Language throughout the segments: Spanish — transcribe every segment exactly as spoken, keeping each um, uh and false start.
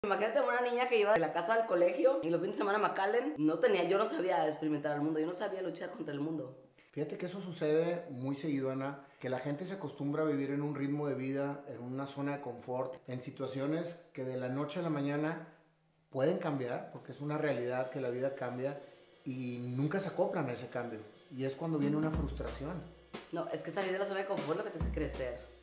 Imagínate una niña que iba de la casa al colegio y los fines de semana a McAllen, no tenía, yo no sabía experimentar el mundo, yo no sabía luchar contra el mundo. Fíjate que eso sucede muy seguido, Ana, que la gente se acostumbra a vivir en un ritmo de vida, en una zona de confort, en situaciones que de la noche a la mañana pueden cambiar, porque es una realidad que la vida cambia y nunca se acoplan a ese cambio. Y es cuando viene una frustración. No, es que salir de la zona de confort es lo que te hace crecer.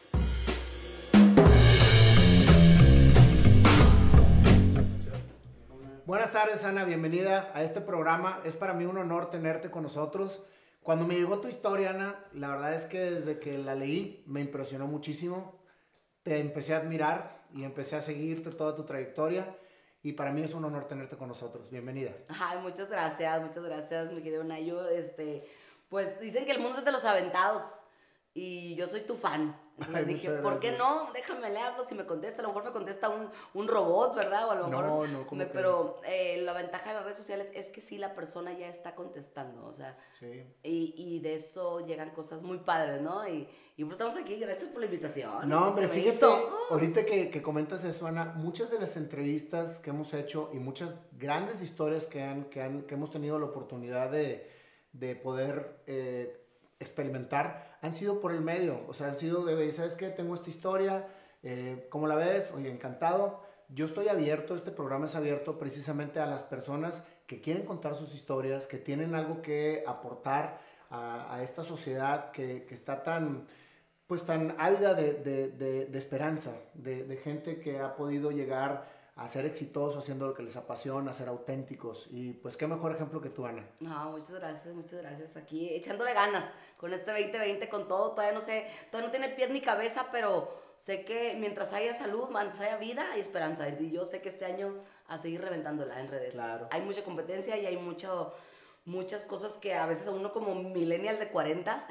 Buenas tardes, Ana, bienvenida a este programa. Es para mí un honor tenerte con nosotros. Cuando me llegó tu historia, Ana, la verdad es que desde que la leí me impresionó muchísimo. Te empecé a admirar y empecé a seguirte toda tu trayectoria y para mí es un honor tenerte con nosotros. Bienvenida. Ay, muchas gracias, muchas gracias, mi querido Nayo. Este, pues dicen que el mundo es de los aventados y yo soy tu fan. Entonces Ay, dije, muchas ¿por qué gracias. no? Déjame le hablo si me contesta. A lo mejor me contesta un, un robot, ¿verdad? O a lo mejor No, no, ¿cómo me- crees? pero eh, la ventaja de las redes sociales es que sí, la persona ya está contestando, o sea, Sí. y, y de eso llegan cosas muy padres, ¿no? Y, y pues estamos aquí, gracias por la invitación. No, hombre, Se me fíjate, hizo. ahorita que, que comentas eso, Ana, muchas de las entrevistas que hemos hecho y muchas grandes historias que, han, que, han, que hemos tenido la oportunidad de, de poder eh, experimentar han sido por el medio. O sea, han sido de, "Oye, ¿sabes qué? Tengo esta historia, eh, ¿cómo la ves? Oye, encantado. Yo estoy abierto, este programa es abierto precisamente a las personas que quieren contar sus historias, que tienen algo que aportar a, a esta sociedad que, que está tan pues tan ávida de, de, de, de esperanza, de, de gente que ha podido llegar a ser exitoso haciendo lo que les apasiona, a ser auténticos. Y pues qué mejor ejemplo que tú, Ana. No, muchas gracias, muchas gracias. Aquí echándole ganas con este veinte veinte, con todo. Todavía no sé, todavía no tiene pies ni cabeza, pero sé que mientras haya salud, mientras haya vida, hay esperanza. Y yo sé que este año a seguir reventándola en redes. Claro. Hay mucha competencia y hay mucho, muchas cosas que a veces a uno como millennial de cuarenta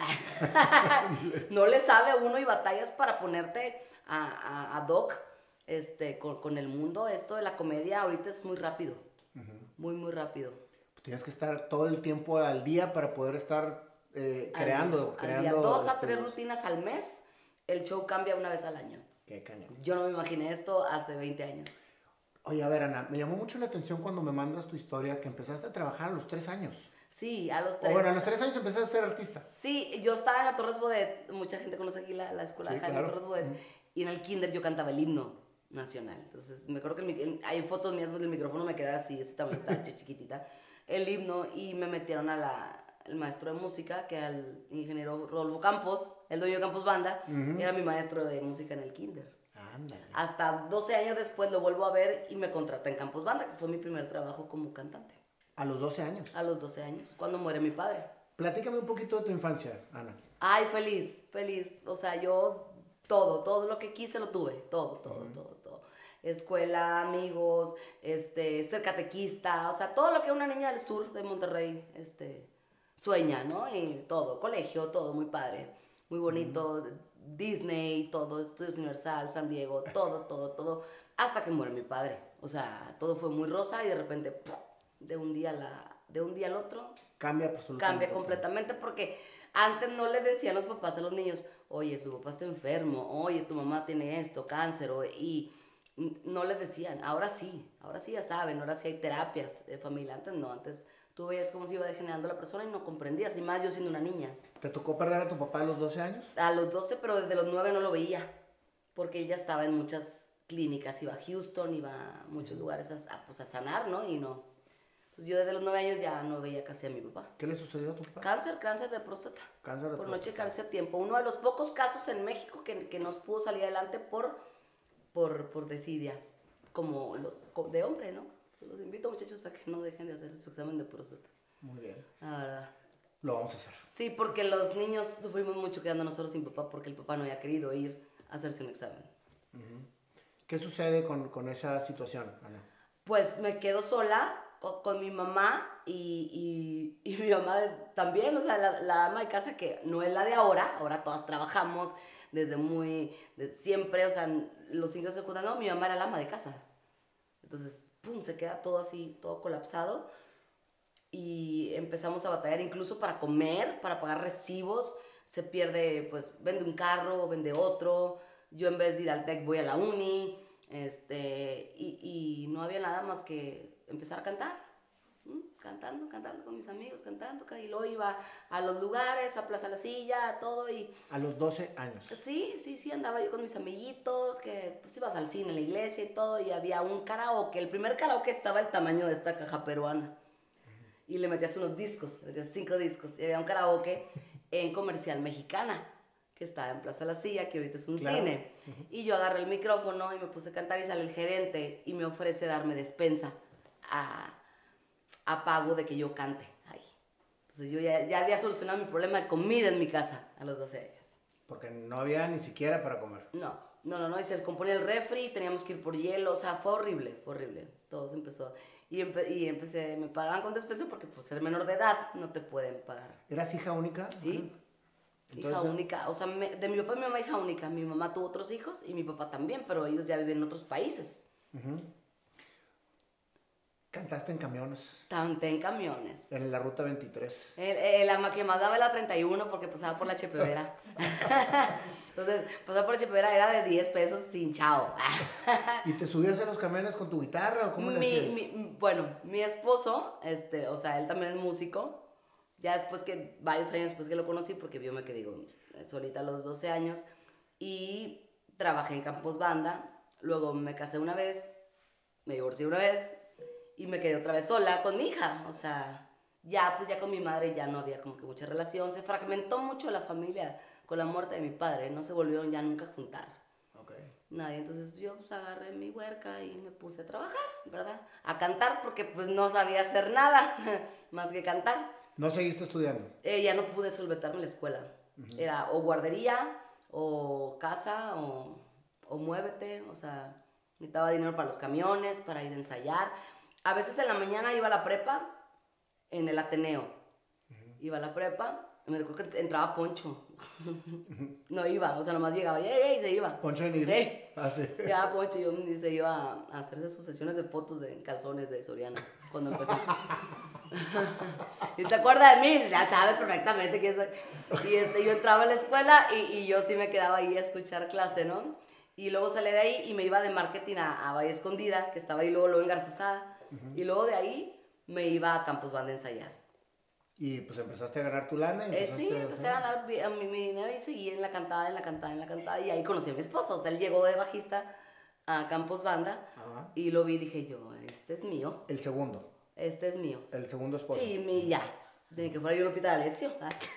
no le sabe a uno y batallas para ponerte a, a, a doc este, con, con el mundo. Esto de la comedia ahorita es muy rápido, muy, muy rápido. Tienes que estar todo el tiempo al día para poder estar eh, creando, al, creando. al día, dos a este, tres rutinas al mes. El show cambia una vez al año. Qué cañón. Yo no me imaginé esto hace veinte años. Oye, a ver, Ana, me llamó mucho la atención cuando me mandas tu historia que empezaste a trabajar a los tres años. Sí, a los O tres. bueno, a los tres años empezaste a ser artista. Sí, yo estaba en la Torres Bodet. Mucha gente conoce aquí la, la escuela Sí, de Jaime claro. Torres Bodet. Mm. Y en el kinder yo cantaba el himno nacional. Entonces me acuerdo que el mi- en- hay fotos mías donde el micrófono me quedaba así, ese tamaño, estaba yo chiquitita. El himno, y me metieron a la, el maestro de música, que era el ingeniero Rodolfo Campos, el dueño de Campos Banda, Ujú. era mi maestro de música en el kinder. Ándale. Hasta doce años después lo vuelvo a ver y me contrata en Campos Banda, que fue mi primer trabajo como cantante. A los doce años. A los doce años, cuando muere mi padre. Platícame un poquito de tu infancia, Ana. Ay, feliz, feliz. O sea, yo todo, todo lo que quise lo tuve. Todo, todo, Ujú. todo, todo. Escuela, amigos, este, ser catequista, o sea, todo lo que una niña del sur de Monterrey, este, sueña, ¿no? Y todo, colegio, todo muy padre, muy bonito, Disney, todo, Estudios Universal, San Diego, todo, todo, todo, hasta que muere mi padre. O sea, todo fue muy rosa y de repente, ¡puf! de un día a la, de un día al otro, Cambia absolutamente. cambia completamente porque antes no le decían los papás a los niños, oye, su papá está enfermo, oye, tu mamá tiene esto, cáncer, o- y no les decían. Ahora sí, ahora sí ya saben, ahora sí hay terapias de familia. Antes no, antes tú veías cómo se iba degenerando la persona y no comprendías, y más yo siendo una niña. ¿Te tocó perder a tu papá a los doce años? A los doce, pero desde los nueve no lo veía, porque ella estaba en muchas clínicas, iba a Houston, iba a muchos lugares a, a, pues, a sanar, ¿no? Y no. Entonces yo desde los nueve años ya no veía casi a mi papá. ¿Qué le sucedió a tu papá? Cáncer, cáncer de próstata. Cáncer de Por no próstata. checarse a tiempo. Uno de los pocos casos en México que, que nos pudo salir adelante por, por, por desidia, como los de hombre, ¿no? Los invito, muchachos, a que no dejen de hacerse su examen de próstata. Muy bien. La verdad. Lo vamos a hacer. Sí, porque los niños sufrimos mucho quedándonos solos sin papá porque el papá no había querido ir a hacerse un examen. ¿Qué sucede con, con esa situación, Ana? Pues me quedo sola con, con mi mamá y, y, y mi mamá también, o sea, la, la ama de casa que no es la de ahora, ahora todas trabajamos desde muy, de siempre, o sea, los ingresos se juntan, no, mi mamá era la ama de casa. Entonces, pum, se queda todo así, todo colapsado y empezamos a batallar incluso para comer, para pagar recibos, se pierde, pues, vende un carro, vende otro, yo en vez de ir al TEC voy a la uni, Este, y, y no había nada más que empezar a cantar. Cantando, cantando con mis amigos, cantando, y luego iba a los lugares, a Plaza La Silla, a todo y... A los doce años. Sí, sí, sí, andaba yo con mis amiguitos, que pues ibas al cine, a la iglesia y todo, y había un karaoke, el primer karaoke estaba el tamaño de esta caja peruana, y le metías unos discos, le metías cinco discos, y había un karaoke en Comercial Mexicana, que estaba en Plaza La Silla, que ahorita es un claro. cine, uh-huh. Y yo agarré el micrófono y me puse a cantar y sale el gerente y me ofrece darme despensa a... a pago de que yo cante ahí. Entonces yo ya, ya había solucionado mi problema de comida en mi casa a los doce años. Porque no había ni siquiera para comer. No, no, no, no, y se descomponía el refri, teníamos que ir por hielo, o sea, fue horrible, fue horrible. Todo se empezó, y, empe y empecé, me pagaban con despensa porque por ser menor de edad no te pueden pagar. ¿Eras hija única? Sí, Entonces, hija única, o sea, me, de mi papá y mi mamá hija única. Mi mamá tuvo otros hijos y mi papá también, pero ellos ya viven en otros países. Uh-huh. ¿Cantaste en camiones? Canté en camiones. En la ruta veintitrés. El, el, la que más daba era la treinta y uno porque pasaba por la Chepevera. Entonces, pasar por la Chepevera era de diez pesos sin chao. ¿Y te subías a los camiones con tu guitarra o cómo le hacías? Mi, bueno, mi esposo, este, o sea, él también es músico. Ya después que, varios años después que lo conocí, porque yo me quedé, digo, solita a los doce años. Y trabajé en Campos Banda. Luego me casé una vez, me divorcié una vez. Y me quedé otra vez sola con mi hija, o sea, ya pues ya con mi madre ya no había como que mucha relación, se fragmentó mucho la familia con la muerte de mi padre, no se volvieron ya nunca a juntar. Okay. Nadie, entonces yo pues agarré mi huerca y me puse a trabajar, ¿verdad? A cantar porque pues no sabía hacer nada más que cantar. ¿No seguiste estudiando? Eh, ya no pude solventarme la escuela, uh-huh. Era o guardería, o casa, o, o muévete, o sea, necesitaba dinero para los camiones, para ir a ensayar. A veces en la mañana iba a la prepa en el Ateneo. Uh-huh. Iba a la prepa, y me recuerdo que entraba Poncho. Uh-huh. No iba, o sea, nomás llegaba y, ey, ey, se iba. Poncho de Nigris. Hey. Ah, sí. Llegaba Poncho y yo, se iba a hacerse sus sesiones de fotos de calzones de Soriana cuando empezó. Y se acuerda de mí, ya sabe perfectamente quién soy. Y este, yo entraba a la escuela y, y yo sí me quedaba ahí a escuchar clase, ¿no? Y luego salí de ahí y me iba de marketing a, a Valle Escondida, que estaba ahí luego, luego en Garcesada. Uh-huh. Y luego de ahí me iba a Campos Banda a ensayar. Y pues empezaste a ganar tu lana. Y eh, sí, empecé a ganar mi, mi, mi dinero y seguí en la cantada, en la cantada, en la cantada. Y ahí conocí a mi esposo. O sea, él llegó de bajista a Campos Banda. Uh-huh. Y lo vi y dije yo, este es mío. El segundo. Este es mío. El segundo esposo. Sí, mi, ya. De que fuera yo Lupita D'Alessio.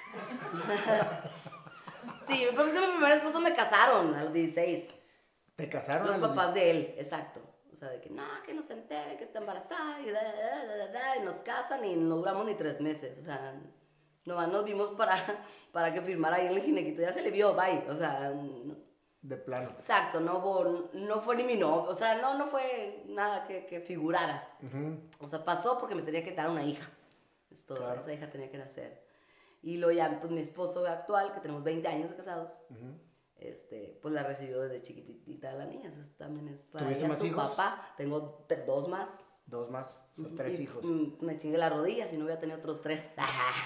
Sí, porque es que mi primer esposo me casaron a los dieciséis. ¿Te casaron? Los papás de él, exacto. O sea, de que no, que no se entere, que está embarazada, y, da, da, da, da, da, y nos casan y no duramos ni tres meses. O sea, nomás nos vimos para, para que firmara ahí en el ginequito. Ya se le vio, bye. O sea, no, de plano. Exacto, no, no fue ni mi novio. O sea, no, no fue nada que, que figurara. Uh-huh. O sea, pasó porque me tenía que dar una hija. Es todo, claro. Esa hija tenía que nacer. Y luego ya, pues mi esposo actual, que tenemos veinte años de casados, uh-huh. Este, pues la recibió desde chiquitita la niña, eso también es para ¿Tuviste ella, más su hijos? Papá. Tengo dos más. Dos más, son tres y, hijos. Me chingué las rodillas y no voy a tener otros tres.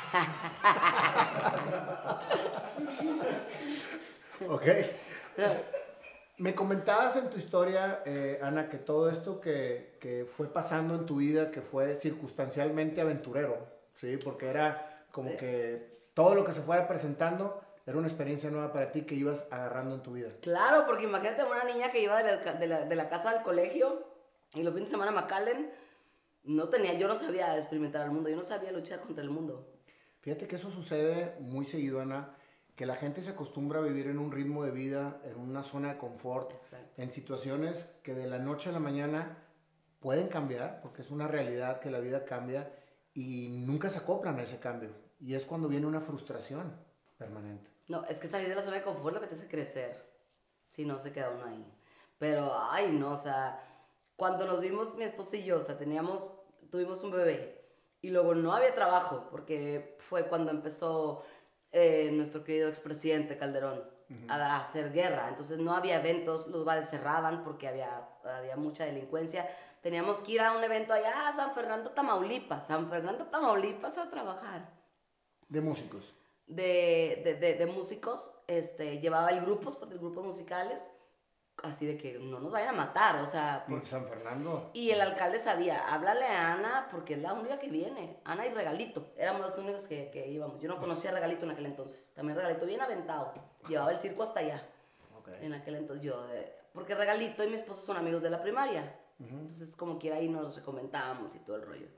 Ok. Me comentabas en tu historia, eh, Ana, que todo esto que, que fue pasando en tu vida, que fue circunstancialmente aventurero, ¿sí? Porque era como sí. que todo lo que se fuera presentando era una experiencia nueva para ti que ibas agarrando en tu vida. Claro, porque imagínate una niña que iba de la, de la, de la casa al colegio y los fines de semana a McAllen, no tenía, yo no sabía experimentar el mundo, yo no sabía luchar contra el mundo. Fíjate que eso sucede muy seguido, Ana, que la gente se acostumbra a vivir en un ritmo de vida, en una zona de confort, exacto. En situaciones que de la noche a la mañana pueden cambiar, porque es una realidad que la vida cambia y nunca se acoplan a ese cambio. Y es cuando viene una frustración permanente. No, es que salir de la zona de confort es lo que te hace crecer, si no se queda uno ahí. Pero, ay, no, o sea, cuando nos vimos mi esposo y yo, o sea, teníamos, tuvimos un bebé y luego no había trabajo, porque fue cuando empezó eh, nuestro querido expresidente Calderón uh-huh. a hacer guerra. Entonces no había eventos, los bares cerraban porque había, había mucha delincuencia. Teníamos que ir a un evento allá a San Fernando, Tamaulipas, San Fernando, Tamaulipas a trabajar. ¿De músicos? De, de, de, de músicos, este, llevaba el grupos, grupos musicales, así de que no nos vayan a matar, o sea... Por San Fernando. Y el alcalde sabía, háblale a Ana porque es la única que viene. Ana y Regalito, éramos los únicos que, que íbamos. Yo no conocía a Regalito en aquel entonces. También Regalito bien aventado, llevaba el circo hasta allá. Okay. En aquel entonces yo, de, porque Regalito y mi esposo son amigos de la primaria. Uh-huh. Entonces como quiera ahí nos recomendábamos y todo el rollo.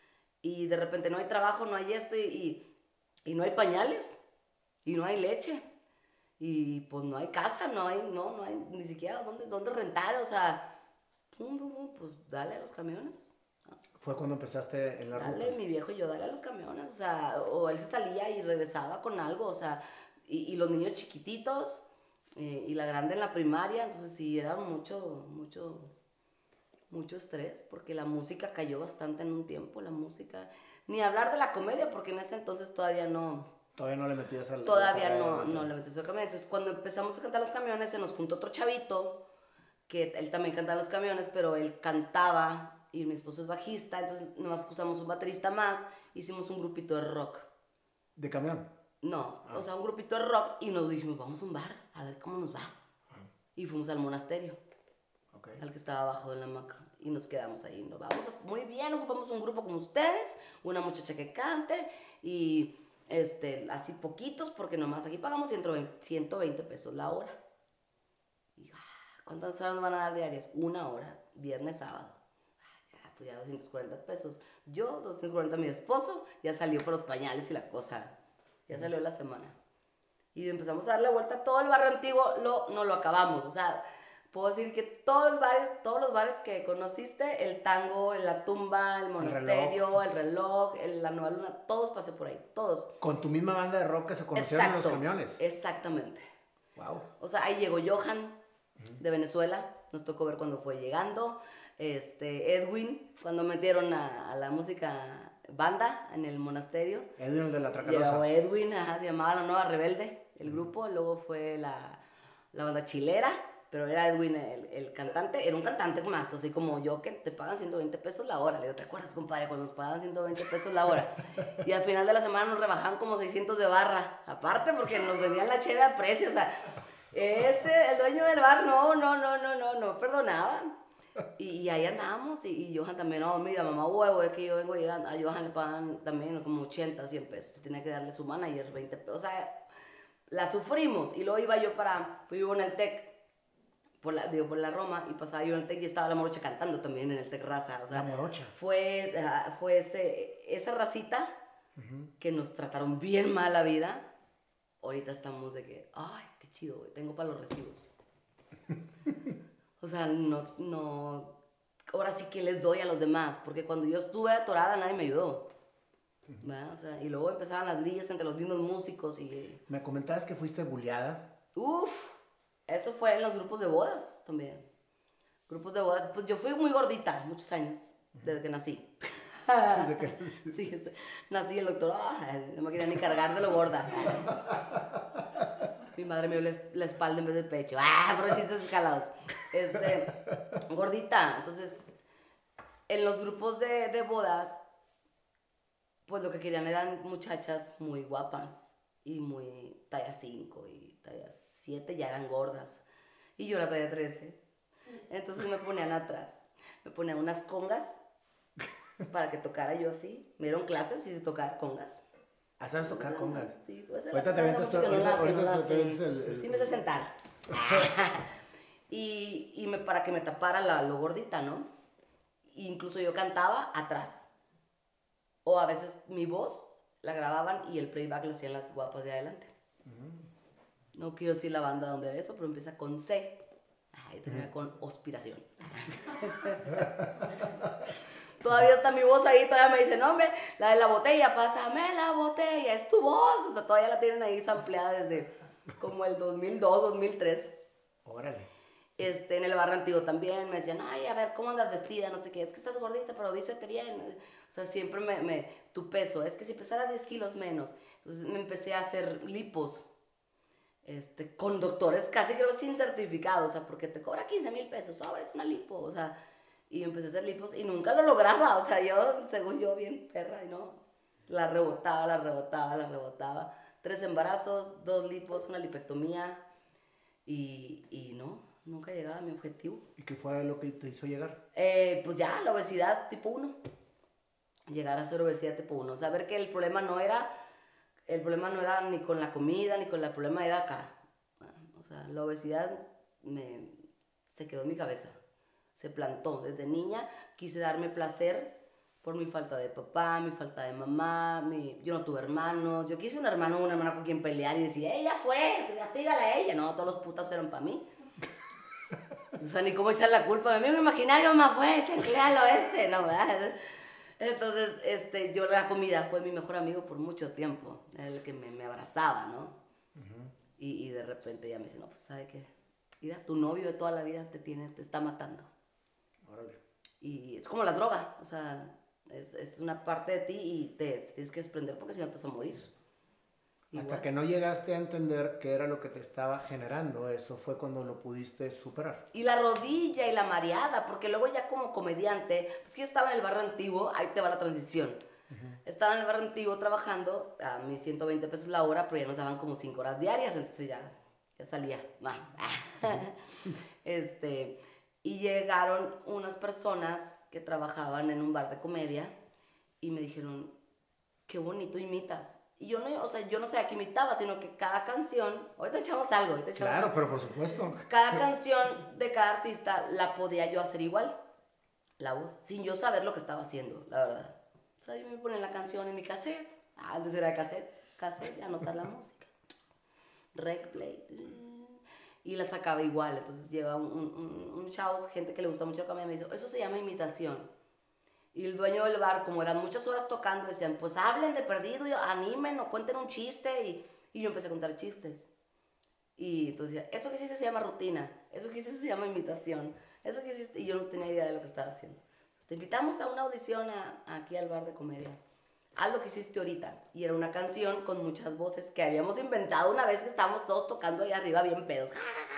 Y de repente no hay trabajo, no hay esto y, y, y no hay pañales y no hay leche. Y pues no hay casa, no hay, no, no hay ni siquiera dónde, dónde rentar, o sea, pum, pum, pum, pues dale a los camiones. ¿Fue cuando empezaste en la ruta? Dale, mi viejo y yo, dale a los camiones, o sea, o él se salía y regresaba con algo, o sea, y, y los niños chiquititos, eh, y la grande en la primaria, entonces sí, era mucho, mucho, mucho estrés, porque la música cayó bastante en un tiempo, la música, ni hablar de la comedia, porque en ese entonces todavía no... Todavía no le metías al... Todavía no, no le metías al camión. Entonces, cuando empezamos a cantar los camiones, se nos juntó otro chavito, que él también cantaba los camiones, pero él cantaba, y mi esposo es bajista, entonces nomás pusimos un baterista más, hicimos un grupito de rock. ¿De camión? No, ah. o sea, un grupito de rock, y nos dijimos, vamos a un bar, a ver cómo nos va. Ah. Y fuimos al monasterio, okay. al que estaba abajo de la hamaca, y nos quedamos ahí. Nos vamos a, muy bien, ocupamos un grupo como ustedes, una muchacha que cante, y... Este, así poquitos, porque nomás aquí pagamos ciento veinte pesos la hora. Y, ¿cuántas horas nos van a dar diarias? Una hora, viernes, sábado. Ya, pues ya doscientos cuarenta pesos. Yo, doscientos cuarenta mi esposo, ya salió por los pañales y la cosa. Ya salió la semana. Y empezamos a darle vuelta a todo el barrio antiguo, lo, no lo acabamos. O sea, puedo decir que todos los bares, todos los bares que conociste, el Tango, la Tumba, el Monasterio, el Reloj, el reloj el, la Nueva Luna, todos pasé por ahí, todos. Con tu misma banda de rock que se conocieron Exacto, en los camiones. Exactamente. Wow. O sea, ahí llegó Johan, uh-huh. de Venezuela, nos tocó ver cuando fue llegando. Este, Edwin, cuando metieron a, a la música banda en el monasterio. Edwin, el de la Tracalosa. Llegó Edwin, ajá, se llamaba La Nueva Rebelde, el uh-huh. grupo. Luego fue la, la banda chilera. Pero era Edwin el, el cantante, era un cantante más, así como yo, que te pagan ciento veinte pesos la hora. Le digo, ¿te acuerdas, compadre, cuando nos pagaban ciento veinte pesos la hora? Y al final de la semana nos rebajaban como seiscientos de barra, aparte porque nos vendían la cheve a precio, o sea, ese, el dueño del bar, no, no, no, no, no, no perdonaban. Y, y ahí andábamos, y, y Johan también, no, mira, mamá huevo, es que yo vengo llegando, a Johan le pagan también como ochenta, cien pesos, se tenía que darle su manager veinte pesos, o sea, la sufrimos. Y luego iba yo para, pues vivo en el TEC, Por la, digo, por la Roma, y pasaba yo en el TEC y estaba la morocha cantando también en el TEC Raza. O sea, la morocha. Fue, uh, fue ese, esa racita uh-huh. que nos trataron bien mal la vida. Ahorita estamos de que, ay, qué chido, güey, tengo para los recibos. O sea, no, no, ahora sí que les doy a los demás, porque cuando yo estuve atorada nadie me ayudó. Uh-huh. O sea, y luego empezaban las ligas entre los mismos músicos y... Me comentabas que fuiste bulleada. Uf. Eso fue en los grupos de bodas también. Grupos de bodas. Pues yo fui muy gordita muchos años, desde que nací. Desde que nací. Sí, nací el doctor, oh, no me quería ni cargar de lo gorda. Mi madre me dio la espalda en vez del pecho. Ah, pero chistes escalados. Este, gordita. Entonces, en los grupos de, de bodas, pues lo que querían eran muchachas muy guapas y muy talla cinco y talla siete, ya eran gordas. Y yo era talla trece. Entonces me ponían atrás. Me ponían unas congas para que tocara yo así. Me dieron clases y de tocar congas. ¿Ah, sabes tocar no, congas? Sí, pues ahorita te avientas todo. Ahorita, no ahorita no te avientas el, el... Sí, me sé sentar. y y me, para que me tapara la, lo gordita, ¿no? Y incluso yo cantaba atrás. O a veces mi voz la grababan y el playback lo hacían las guapas de adelante. Uh-huh. No quiero decir la banda donde era eso, pero empieza con C. Y termina uh-huh. con Hospiración. Todavía está mi voz ahí, todavía me dicen, hombre, la de la botella, pásame la botella, es tu voz. O sea, todavía la tienen ahí sampleada desde como el dos mil dos, dos mil tres. Órale. Este, en el barrio antiguo también me decían, ay, a ver, ¿cómo andas vestida? No sé qué, es que estás gordita, pero vístete bien. O sea, siempre me, me, tu peso, es que si pesara diez kilos menos. Entonces me empecé a hacer lipos, este, con doctores casi creo sin certificado, o sea, porque te cobra quince mil pesos, ahora es una lipo, o sea, y empecé a hacer lipos y nunca lo lograba, o sea, yo, según yo, bien perra, y no, la rebotaba, la rebotaba, la rebotaba. Tres embarazos, dos lipos, una lipectomía, y, y no. Nunca llegaba a mi objetivo. ¿Y qué fue lo que te hizo llegar? Eh, pues ya, la obesidad tipo uno. Llegar a ser obesidad tipo uno. Saber que el problema no era, el problema no era ni con la comida, ni con la, el problema era acá. O sea, la obesidad me, se quedó en mi cabeza. Se plantó. Desde niña quise darme placer por mi falta de papá, mi falta de mamá, mi, yo no tuve hermanos. Yo quise un hermano o una hermana con quien pelear y decir, ella fue, castígala a ella. No, todos los putas eran para mí. O sea, ni cómo echar la culpa. A mí mi imaginario más fue, chanclealo este, no, ¿verdad? Entonces, este, yo la comida fue mi mejor amigo por mucho tiempo. Era el que me, me abrazaba, ¿no? Uh-huh. y, y de repente ella me dice, no, pues, ¿sabe qué? Mira, tu novio de toda la vida te tiene, te está matando. Órale. Y es como la droga, o sea, es, es una parte de ti y te, te tienes que desprender porque si no te vas a morir. Igual. Hasta que no llegaste a entender qué era lo que te estaba generando eso, fue cuando lo pudiste superar. Y la rodilla y la mareada, porque luego ya como comediante, pues que yo estaba en el barrio antiguo, ahí te va la transición. Uh-huh. Estaba en el barrio antiguo trabajando a mis ciento veinte pesos la hora, pero ya nos daban como cinco horas diarias, entonces ya, ya salía más. Uh-huh. este, y llegaron unas personas que trabajaban en un bar de comedia y me dijeron, qué bonito imitas. Y yo no, o sea, yo no sabía que imitaba, sino que cada canción, ahorita echamos algo, ahorita echamos Claro, algo. pero por supuesto. Cada canción de cada artista la podía yo hacer igual, la voz, sin yo saber lo que estaba haciendo, la verdad. O sea, yo me ponía la canción en mi cassette, antes era cassette, cassette, anotar la música, rec, play, y la sacaba igual. Entonces llega un, un, un chavo, gente que le gusta mucho la comedia, me dice, eso se llama imitación. Y el dueño del bar, como eran muchas horas tocando, decían, pues hablen de perdido, animen o cuenten un chiste. Y, y yo empecé a contar chistes. Y entonces decía, eso que hiciste se llama rutina, eso que hiciste se llama imitación, eso que hiciste... Y yo no tenía idea de lo que estaba haciendo. Entonces, te invitamos a una audición a, a aquí al bar de comedia. Haz lo que hiciste ahorita. Y era una canción con muchas voces que habíamos inventado una vez que estábamos todos tocando ahí arriba bien pedos.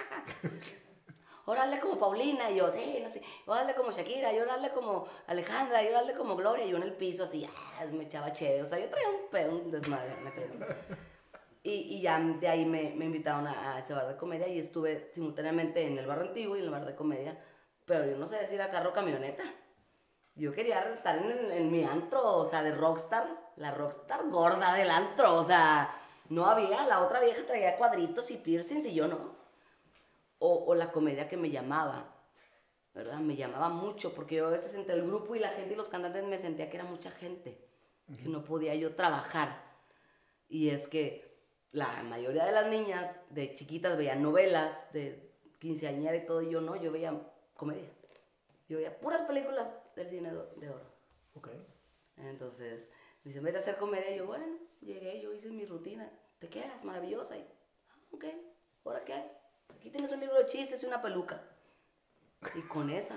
Órale como Paulina, y yo, sí, no sé, órale como Shakira, y órale como Alejandra, y órale como Gloria, y yo en el piso así, ah, me echaba chévere, o sea, yo traía un pedo, un desmadre en la cabeza. Y, y ya de ahí me, me invitaron a, a ese bar de comedia, y estuve simultáneamente en el bar antiguo y en el bar de comedia, pero yo no sé decir a carro camioneta. Yo quería estar en, en, en mi antro, o sea, de rockstar, la rockstar gorda del antro, o sea, no había, la otra vieja traía cuadritos y piercings y yo no. O, o la comedia que me llamaba, ¿verdad? Me llamaba mucho, porque yo a veces entre el grupo y la gente y los cantantes me sentía que era mucha gente, uh-huh. que no podía yo trabajar. Y es que la mayoría de las niñas de chiquitas veían novelas de quinceañera y todo, y yo no, yo veía comedia. Yo veía puras películas del cine de oro. Okay. Entonces, me dicen, vete a hacer comedia, y yo, bueno, llegué, yo hice mi rutina, te quedas maravillosa, y, ah, ok, ¿ahora qué hay? Aquí tienes un libro de chistes y una peluca. Y con esa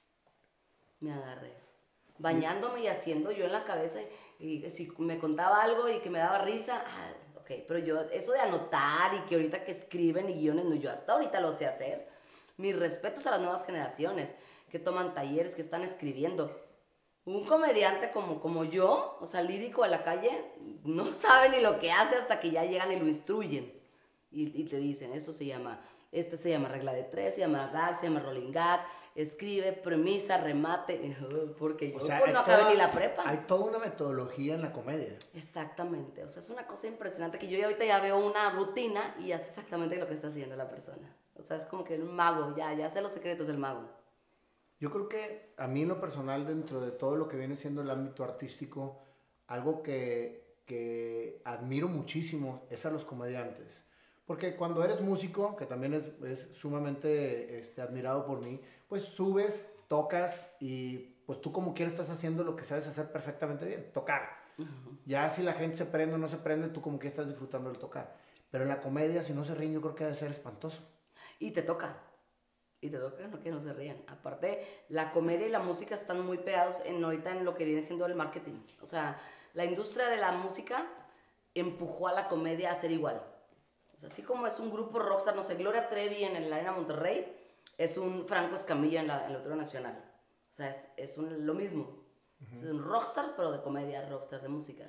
me agarré. Bañándome y haciendo yo en la cabeza. Y, y si me contaba algo y que me daba risa, ah, ok. Pero yo, eso de anotar y que ahorita que escriben y guiones, no, yo hasta ahorita lo sé hacer. Mis respetos a las nuevas generaciones que toman talleres, que están escribiendo. Un comediante como, como yo, o sea, lírico a la calle, no sabe ni lo que hace hasta que ya llegan y lo instruyen. Y, y te dicen, eso se llama... Este se llama regla de tres, se llama gag, se llama rolling gag, escribe, premisa, remate, porque yo, o sea, pues no acabé ni la prepa. Hay toda una metodología en la comedia. Exactamente, o sea, es una cosa impresionante que yo ahorita ya veo una rutina y hace exactamente lo que está haciendo la persona. O sea, es como que un mago, ya, ya sé los secretos del mago. Yo creo que a mí en lo personal, dentro de todo lo que viene siendo el ámbito artístico, algo que, que admiro muchísimo es a los comediantes. Porque cuando eres músico, que también es, es sumamente este, admirado por mí, pues subes, tocas y pues tú como quieres estás haciendo lo que sabes hacer perfectamente bien, tocar. Uh-huh. Ya si la gente se prende o no se prende, tú como que estás disfrutando del tocar. Pero en la comedia, si no se ríen, yo creo que ha de ser espantoso. Y te toca. Y te toca no, que no se rían. Aparte, la comedia y la música están muy pegados en, ahorita en lo que viene siendo el marketing. O sea, la industria de la música empujó a la comedia a ser igual. O sea, así como es un grupo rockstar, no sé, Gloria Trevi en el Arena Monterrey, es un Franco Escamilla en, la, en el Auditorio Nacional. O sea, es, es un, lo mismo. Uh-huh. Es un rockstar, pero de comedia, rockstar de música.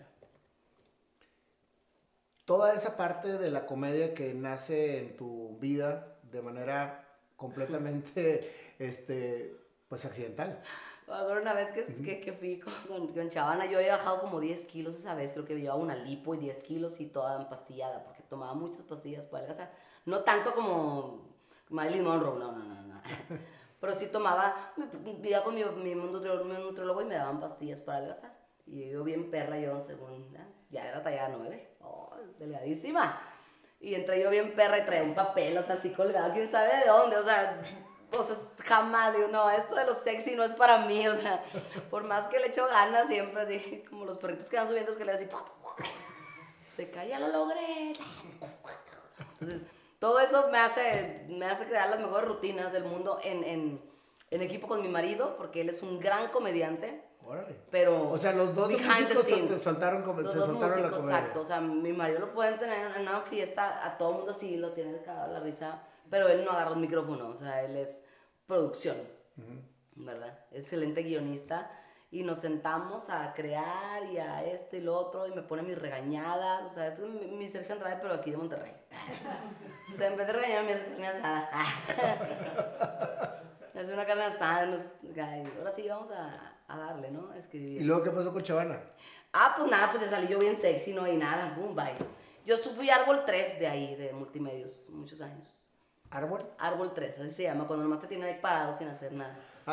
Toda esa parte de la comedia que nace en tu vida de manera completamente, este, pues accidental. Me acuerdo una vez que, uh-huh. que, que fui con, con Chavana, yo había bajado como diez kilos esa vez, creo que llevaba una lipo y diez kilos y toda empastillada, porque tomaba muchas pastillas para adelgazar. No tanto como Marilyn Monroe, no, no, no, no. Pero sí tomaba, vivía con mi, mi, nutriólogo, mi nutriólogo y me daban pastillas para adelgazar. Y yo bien perra, yo según, ya, ya era tallada nueve, oh, delgadísima. Y entré yo bien perra y traía un papel, o sea, así colgado, quién sabe de dónde, o sea, o sea, jamás digo, no, esto de lo sexy no es para mí, o sea, por más que le echo ganas siempre, así, como los perritos que van subiendo, es que le así, se cae, ya lo logré. Entonces, todo eso me hace, me hace crear las mejores rutinas del mundo en, en, en equipo con mi marido, porque él es un gran comediante. Órale. Pero o sea, los dos músicos se soltaron, como, los se dos soltaron músicos, la comedia. Exacto, o sea, mi marido lo pueden tener en una fiesta, a todo el mundo sí lo tiene cagado la risa, pero él no agarra el micrófono, o sea, él es producción, uh-huh. ¿verdad? Excelente guionista, y nos sentamos a crear y a esto y lo otro, y me pone mis regañadas, o sea, es mi, mi Sergio Andrade, pero aquí de Monterrey. O sea, en vez de regañarme, me hace carne asada. Me hace una carne asada, nos, ahora sí vamos a, a darle, ¿no? A escribir. ¿Y luego qué pasó con Chavana? Ah, pues nada, pues ya salí yo bien sexy, ¿no? Y nada, boom, bye. Yo fui Árbol tres de ahí, de Multimedios, muchos años. ¿Árbol? Árbol tres, así se llama, cuando nomás te tienen ahí parado sin hacer nada. Ah,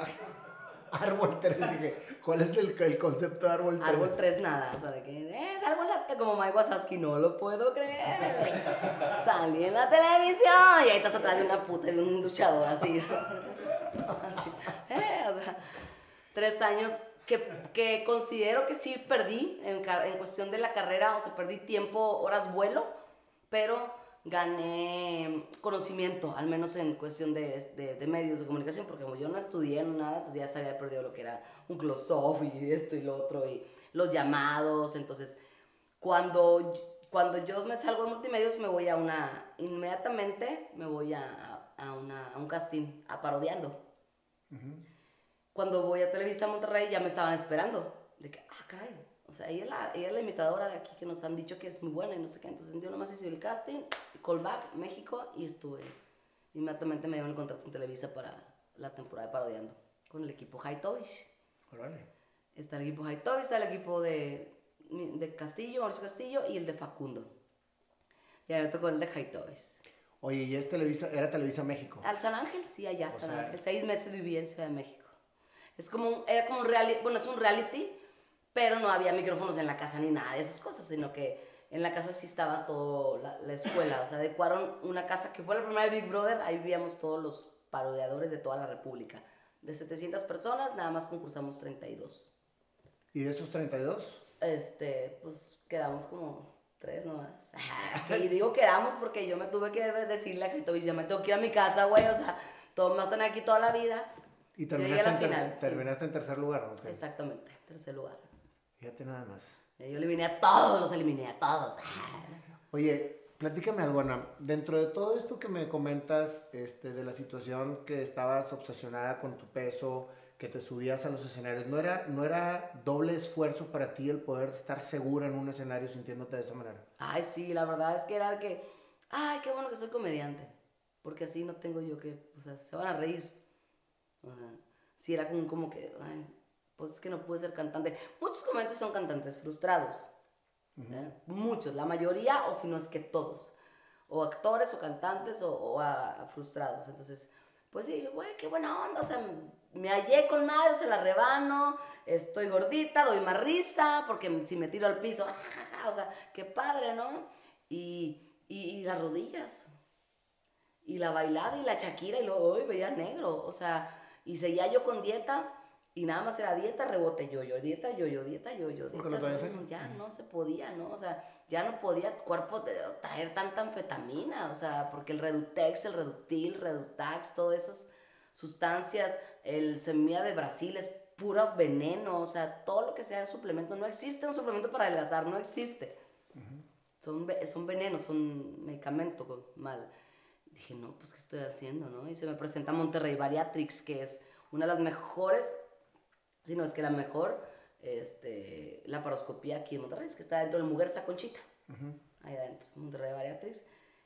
Árbol tres, dije, ¿cuál es el, el concepto de Árbol tres? Árbol tres nada, o sea, de que es Árbol latte como Mike Wazowski, no lo puedo creer. Salí en la televisión y ahí estás atrás de una puta, de un luchador así. así. Eh, o sea, tres años que, que considero que sí perdí en, en cuestión de la carrera, o sea, perdí tiempo, horas vuelo, pero gané conocimiento, al menos en cuestión de, de, de medios de comunicación, porque como yo no estudié nada, entonces ya se había perdido lo que era un close-off y esto y lo otro, y los llamados. Entonces, cuando, cuando yo me salgo de Multimedios, me voy a una, inmediatamente me voy a, a, una, a un casting, a Parodiando. Uh-huh. Cuando voy a Televisa Monterrey, ya me estaban esperando, de que, ah, caray, o sea, ella es, la, ella es la imitadora de aquí que nos han dicho que es muy buena y no sé qué. Entonces yo nomás hice el casting, callback, México, y estuve. Inmediatamente me dieron el contrato en Televisa para la temporada de Parodiando, con el equipo Haitovich. Órale. Está el equipo Haitovich, está el equipo de, de Castillo, Mauricio Castillo, y el de Facundo. Ya me tocó el de Haitovich. Oye, ¿y es Televisa, era Televisa México? Al San Ángel, sí, allá, o San sea, Ángel. Seis meses viví en Ciudad de México. Es como un, era como un reality, bueno, es un reality, pero no había micrófonos en la casa ni nada de esas cosas, sino que en la casa sí estaba todo, la, la escuela, o sea, adecuaron una casa que fue la primera de Big Brother, ahí vivíamos todos los parodiadores de toda la república. De setecientas personas, nada más concursamos treinta y dos. ¿Y de esos treinta y dos? Este, pues quedamos como tres nomás. Y digo quedamos porque yo me tuve que decirle a Haitovich, ya me tengo que ir a mi casa, güey, o sea, todos más están aquí toda la vida. Y terminaste, en, final, ter terminaste sí. en tercer lugar, ¿ok? Exactamente, tercer lugar. Fíjate nada más. Yo eliminé a todos, los eliminé a todos. Oye, platícame algo, Ana. Dentro de todo esto que me comentas, este, de la situación que estabas obsesionada con tu peso, que te subías a los escenarios, ¿no era, ¿no era doble esfuerzo para ti el poder estar segura en un escenario sintiéndote de esa manera? Ay, sí, la verdad es que era que, ay, qué bueno que soy comediante, porque así no tengo yo que, o sea, se van a reír. O sea, sí, era como, como que, ay, pues es que no pude ser cantante. Muchos comediantes son cantantes frustrados. Uh-huh. ¿eh? Muchos, la mayoría, o si no es que todos. O actores, o cantantes, o, o a, a frustrados. Entonces, pues sí, güey, qué buena onda. O sea, me hallé con madre, se la rebano, estoy gordita, doy más risa, porque si me tiro al piso, o sea, qué padre, ¿no? Y, y, y las rodillas. Y la bailada y la Shakira, y luego, uy, veía negro. O sea, y seguía yo con dietas. Y nada más era dieta, rebote, yo-yo, dieta, yo-yo, dieta, yo-yo, dieta, yo-yo. Ya no se podía, ¿no? O sea, ya no podía tu cuerpo traer tanta anfetamina, o sea, porque el Redutex, el Reductil, Redutax, todas esas sustancias, el semilla de Brasil es puro veneno, o sea, todo lo que sea suplemento, no existe un suplemento para adelgazar, no existe. Uh-huh. Son, son venenos, son medicamentos mal. Dije, no, pues, ¿qué estoy haciendo, no? Y se me presenta Monterrey Bariatrix, que es una de las mejores, si no es que la mejor, este, laparoscopía aquí en Monterrey, es que está dentro del Muguerza Conchita, uh-huh. ahí adentro, es Monterrey Bariatrix,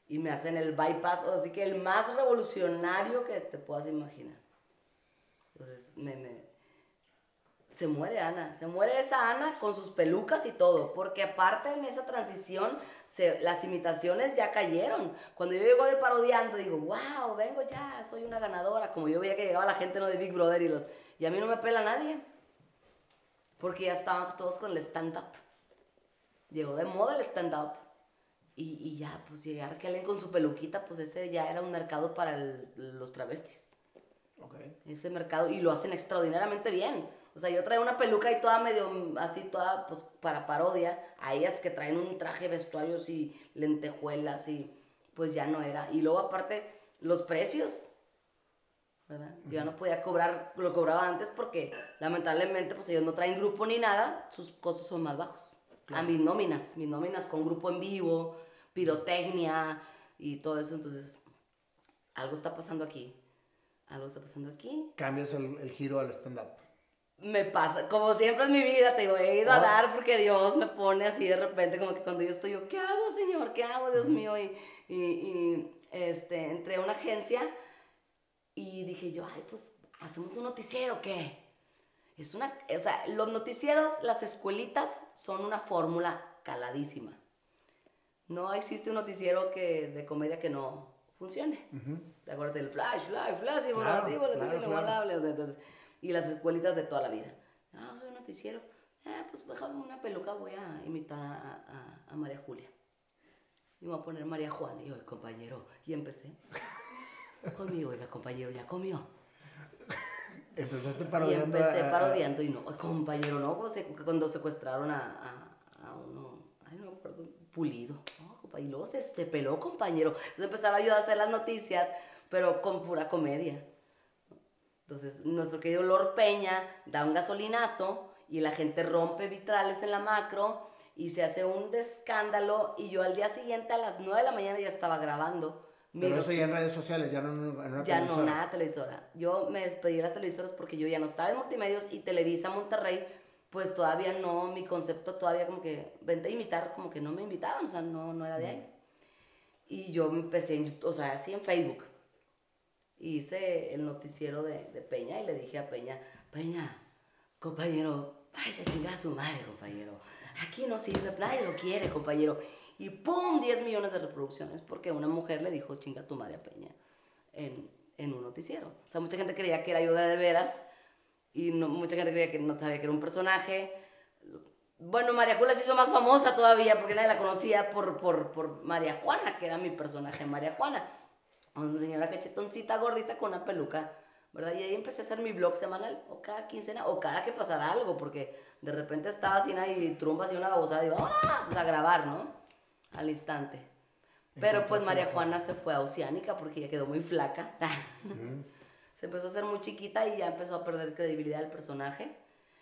y me hacen el bypass, o así que el más revolucionario que te puedas imaginar. Entonces, me, me, se muere Ana, se muere esa Ana con sus pelucas y todo, porque aparte en esa transición, se, las imitaciones ya cayeron. Cuando yo llego de parodiando, digo, wow, vengo ya, soy una ganadora, como yo veía que llegaba la gente, ¿no?, de Big Brother y los, y a mí no me pela nadie, porque ya estaban todos con el stand-up. Llegó de moda el stand-up. Y, y ya, pues llegar que alguien con su peluquita, pues ese ya era un mercado para el, los travestis. Okay. Ese mercado, y lo hacen extraordinariamente bien. O sea, yo traía una peluca y toda medio así, toda pues para parodia. A ellas que traen un traje, vestuarios y lentejuelas y pues ya no era. Y luego aparte, los precios, ¿verdad? Yo ya no podía cobrar, lo cobraba antes porque lamentablemente pues ellos no traen grupo ni nada, sus costos son más bajos. Claro. A mis nóminas, mis nóminas con grupo en vivo, pirotecnia y todo eso. Entonces, algo está pasando aquí. Algo está pasando aquí. Cambias el, el giro al stand-up. Me pasa, como siempre en mi vida, te digo, he ido oh. a dar porque Dios me pone así de repente, como que cuando yo estoy, yo, ¿qué hago, Señor? ¿Qué hago, Dios uh-huh. mío? Y, y, y este, entré a una agencia y dije yo, ay, pues, ¿hacemos un noticiero qué? Es una, o sea, los noticieros, las escuelitas son una fórmula caladísima. No existe un noticiero que, de comedia que no funcione. Uh-huh. ¿Te acuerdas del flash, flash, flash, informativo, claro, claro, claro. Entonces, y las escuelitas de toda la vida. Ah, soy un noticiero. Ah, pues déjame una peluca, voy a imitar a, a, a María Julia. Y me voy a poner María Juana. Y yo, compañero, y empecé. Conmigo, oiga, compañero, ya comió. Empezaste parodiando. Y empecé a, parodiando y no, compañero, no, cuando secuestraron a, a, a uno, ay, no me acuerdo, Pulido. No, y luego se, se peló, compañero. Entonces empezaba yo a hacer las noticias, pero con pura comedia. Entonces, nuestro querido Lord Peña da un gasolinazo y la gente rompe vitrales en la macro y se hace un escándalo y yo al día siguiente a las nueve de la mañana ya estaba grabando. Pero eso ya en redes sociales, ya no en una ya televisora. No, nada televisora. Yo me despedí de las televisoras porque yo ya no estaba en Multimedios y Televisa Monterrey, pues todavía no, mi concepto todavía como que, vente a imitar, como que no me invitaban, o sea, no, no era de ahí. Y yo empecé, en, o sea, así en Facebook. Hice el noticiero de, de Peña y le dije a Peña, Peña, compañero, váyase a chingar a su madre, compañero. Aquí no sirve, nadie lo quiere, compañero. Y ¡pum! diez millones de reproducciones porque una mujer le dijo chinga a tu madre a Peña en, en un noticiero. O sea, mucha gente creía que era yo de, de veras y no, mucha gente creía que no sabía que era un personaje. Bueno, María Julia se hizo más famosa todavía porque nadie la conocía por, por, por María Juana, que era mi personaje, María Juana. Una señora cachetoncita, gordita, con una peluca, ¿verdad? Y ahí empecé a hacer mi blog semanal, o cada quincena, o cada que pasara algo, porque de repente estaba así y trumba así una babosada y digo, ¡hola! Pues a grabar, ¿no? Al instante. Pero pues María Juana se fue a Oceánica porque ya quedó muy flaca. Uh-huh. Se empezó a hacer muy chiquita y ya empezó a perder credibilidad el personaje.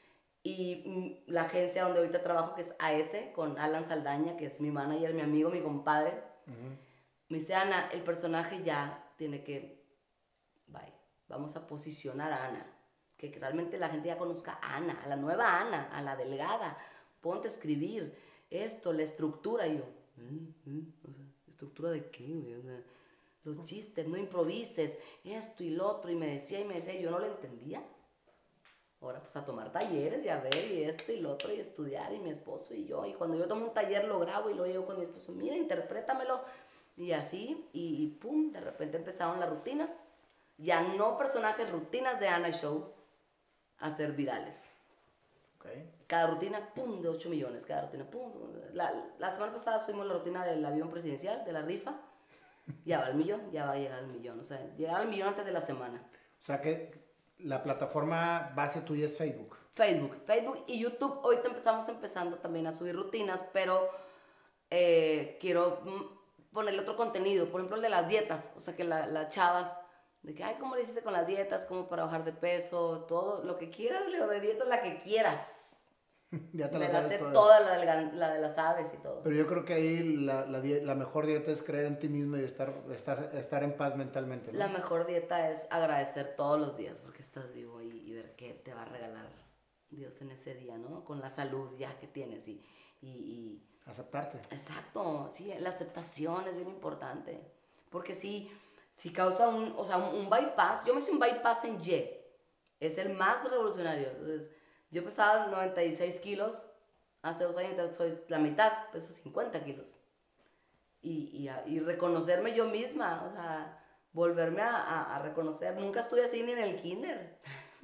Y la agencia donde ahorita trabajo, que es A S, con Alan Saldaña, que es mi manager, mi amigo, mi compadre, uh-huh. me dice, Ana, el personaje ya tiene que, bye, vamos a posicionar a Ana, que realmente la gente ya conozca a Ana, a la nueva Ana, a la delgada, ponte a escribir esto, la estructura, y yo, ¿eh? ¿Eh? O sea, ¿estructura de qué, güey? O sea, los chistes, no improvises, esto y lo otro, y me decía y me decía, y yo no lo entendía. Ahora pues a tomar talleres y a ver, y esto y lo otro, y estudiar, y mi esposo y yo, y cuando yo tomo un taller lo grabo y lo llevo con mi esposo, mira, interprétamelo, y así, y, y pum, de repente empezaron las rutinas, ya no personajes, rutinas de Ana Show, a ser virales. Okay. Cada rutina, pum, de ocho millones, cada rutina, pum. La, la semana pasada subimos la rutina del avión presidencial, de la rifa, ya va al millón, ya va a llegar al millón, o sea, llegar al millón antes de la semana. O sea que la plataforma base tuya es Facebook. Facebook, Facebook y YouTube. Ahorita estamos empezando también a subir rutinas, pero eh, quiero ponerle otro contenido, por ejemplo el de las dietas, o sea que las la chavas, de que, ay, ¿cómo le hiciste con las dietas? ¿Cómo para bajar de peso? Todo, lo que quieras, Leo, de dieta, la que quieras. Ya te me la la sabes sé todas. toda, la de, la de las aves y todo. Pero yo creo que ahí la, la, la mejor dieta es creer en ti mismo y estar, estar, estar en paz mentalmente, ¿no? La mejor dieta es agradecer todos los días porque estás vivo y, y ver qué te va a regalar Dios en ese día, ¿no? Con la salud ya que tienes y... y, y aceptarte. Exacto, sí, la aceptación es bien importante. Porque sí, sí causa un, o sea, un, un bypass. Yo me hice un bypass en Y. Es el más revolucionario. Entonces, yo pesaba noventa y seis kilos. Hace dos años soy la mitad, peso cincuenta kilos. Y, y, y reconocerme yo misma, o sea, volverme a, a, a reconocer. Nunca estuve así ni en el kinder.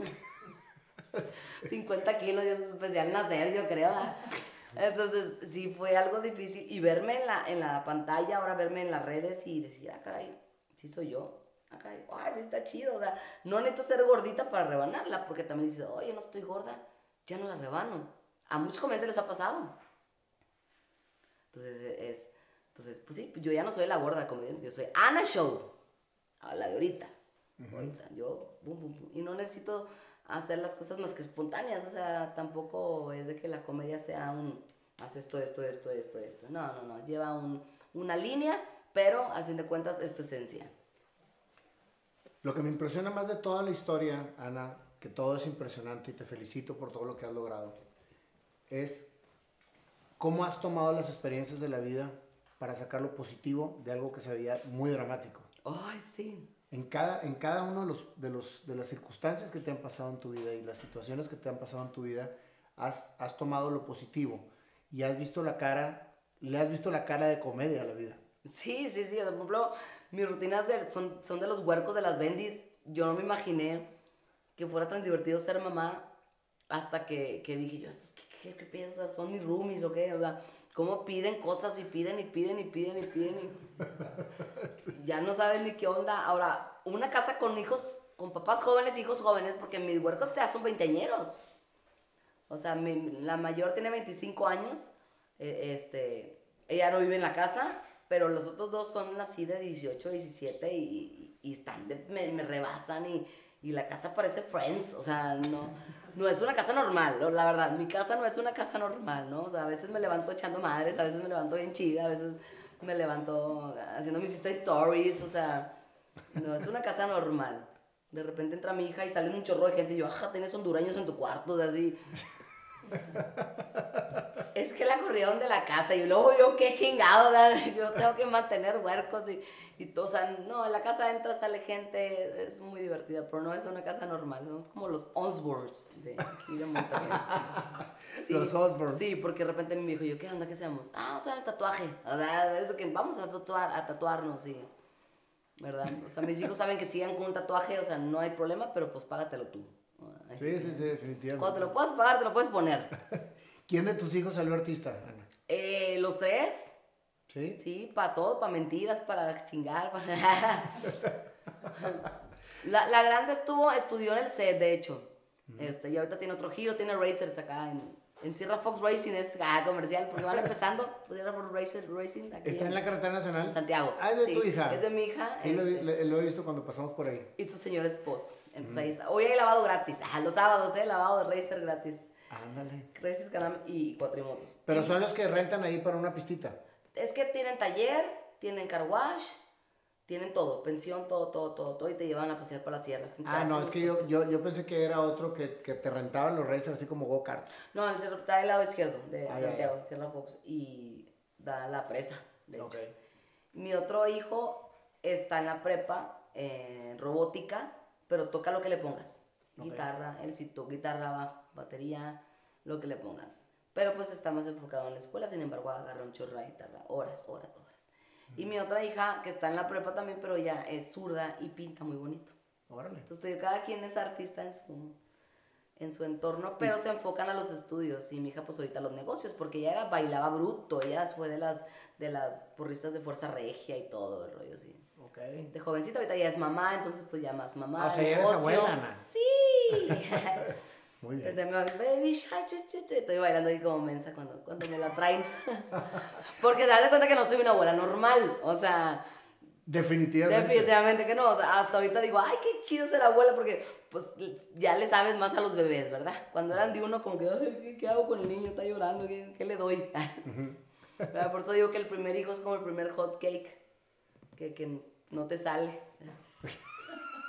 cincuenta kilos, yo empecé al nacer, yo creo. ¿verdad? Entonces, sí fue algo difícil. Y verme en la, en la pantalla, ahora verme en las redes y decir, ah, caray, sí soy yo. Ah, caray, ah, sí está chido. O sea, no necesito ser gordita para rebanarla, porque también dices, oye, no estoy gorda, ya no la rebano. A muchos comediantes les ha pasado. Entonces, es, entonces, pues sí, yo ya no soy la gorda comediante, yo soy Ana Show, la de ahorita. Uh-huh. Ahorita, yo, bum, bum, bum, y no necesito hacer las cosas más que espontáneas, o sea, tampoco es de que la comedia sea un, haz esto, esto, esto, esto, esto. No, no, no, lleva un, una línea, pero al fin de cuentas es tu esencia. Lo que me impresiona más de toda la historia, Ana, que todo es impresionante y te felicito por todo lo que has logrado, es cómo has tomado las experiencias de la vida para sacar lo positivo de algo que se veía muy dramático. Ay, sí. En cada, en cada uno de, los, de, los, de las circunstancias que te han pasado en tu vida y las situaciones que te han pasado en tu vida, has, has tomado lo positivo y has visto la cara, le has visto la cara de comedia a la vida. Sí, sí, sí. Por ejemplo, mis rutinas de, son, son de los huercos de las bendis. Yo no me imaginé que fuera tan divertido ser mamá hasta que, que dije yo, ¿estos qué, qué, qué piensas? ¿Son mis roomies o qué? O sea, ¿cómo piden cosas y piden y piden y piden y piden? Y... sí. Ya no saben ni qué onda. Ahora, una casa con hijos, con papás jóvenes, hijos jóvenes, porque mis huercos ya son veinteañeros. O sea, mi, la mayor tiene veinticinco años. Eh, este, ella no vive en la casa, pero los otros dos son así de dieciocho, diecisiete y, y, y están de, me, me rebasan y, y la casa parece Friends. O sea, no, no es una casa normal, la verdad. Mi casa no es una casa normal, ¿no? O sea, a veces me levanto echando madres, a veces me levanto bien chida, a veces me levanto haciendo mis Insta Stories. O sea, no es una casa normal. De repente entra mi hija y sale un chorro de gente y yo, ajá, tienes hondureños en tu cuarto, o sea, así. Es que la corrieron de la casa y luego yo, qué chingado, ¿verdad? Yo tengo que mantener huercos y, y todo, o sea, no, en la casa entra, sale gente, es muy divertida, pero no es una casa normal, somos como los Osbournes de aquí de Monterrey. Sí, los Osbournes. Sí, porque de repente mi viejo, yo, ¿qué onda, qué hacemos? Ah, o sea, el tatuaje, ¿verdad? Es de que vamos a tatuar, a tatuarnos, sí, ¿verdad? O sea, mis hijos saben que sigan con un tatuaje, o sea, no hay problema, pero pues págatelo tú. Sí, sí, sí, definitivamente. Cuando te lo puedas pagar, te lo puedes poner. ¿Quién de tus hijos salió artista, Ana? Eh, los tres. ¿Sí? Sí, para todo, para mentiras, para chingar. Para... la, la grande estuvo, estudió en el C E T, de hecho. Uh-huh. Este, y ahorita tiene otro giro, tiene racers acá en, en Sierra Fox Racing, es ah, comercial, porque van empezando. Sierra Fox Racer, Racing. Aquí ¿Está en, en la carretera nacional? En Santiago. Ah, es de sí, tu hija. Es de mi hija. Sí, este, lo, lo he visto cuando pasamos por ahí. Y su señor esposo. Entonces uh-huh. ahí está. Hoy hay lavado gratis. Ah, los sábados, ¿eh? Lavado de racer gratis. Ándale. Races, Canam y cuatrimotos. Pero son los que rentan ahí para una pistita. Es que tienen taller, tienen car wash, tienen todo, pensión, todo, todo, todo, todo, y te llevan a pasear por las sierras. Ah, no, es que yo, yo, yo pensé que era otro que, que te rentaban los racers así como go-karts. No, el cerro está del lado izquierdo de ah, Santiago, Sierra Fox, y da la presa, de hecho. Okay. Mi otro hijo está en la prepa, en robótica, pero toca lo que le pongas. Okay. Guitarra, él sí toca guitarra, bajo, batería, lo que le pongas. Pero pues está más enfocado en la escuela, sin embargo agarra un chorro de guitarra, horas, horas, horas. Mm. Y mi otra hija, que está en la prepa también, pero ya es zurda y pinta muy bonito. Órale. Entonces cada quien es artista en su, en su entorno, pero ¿y? Se enfocan a los estudios. Y mi hija pues ahorita a los negocios, porque ella era, bailaba bruto, ella fue de las, de las porristas de Fuerza Regia y todo el rollo así. Okay. De jovencita, ahorita ya es mamá, entonces pues ya más mamá. O sea, ya eres abuela, Ana. Sí. Muy bien. Baby shark, estoy bailando ahí como mensa cuando, cuando me la traen. Porque te das cuenta que no soy una abuela normal, o sea... Definitivamente. Definitivamente que no, o sea, hasta ahorita digo, ay, qué chido ser abuela, porque pues ya le sabes más a los bebés, ¿verdad? Cuando eran de uno como que, ay, ¿qué, qué hago con el niño? Está llorando, ¿qué, qué le doy? Uh-huh. Por eso digo que el primer hijo es como el primer hot cake, que, que no te sale.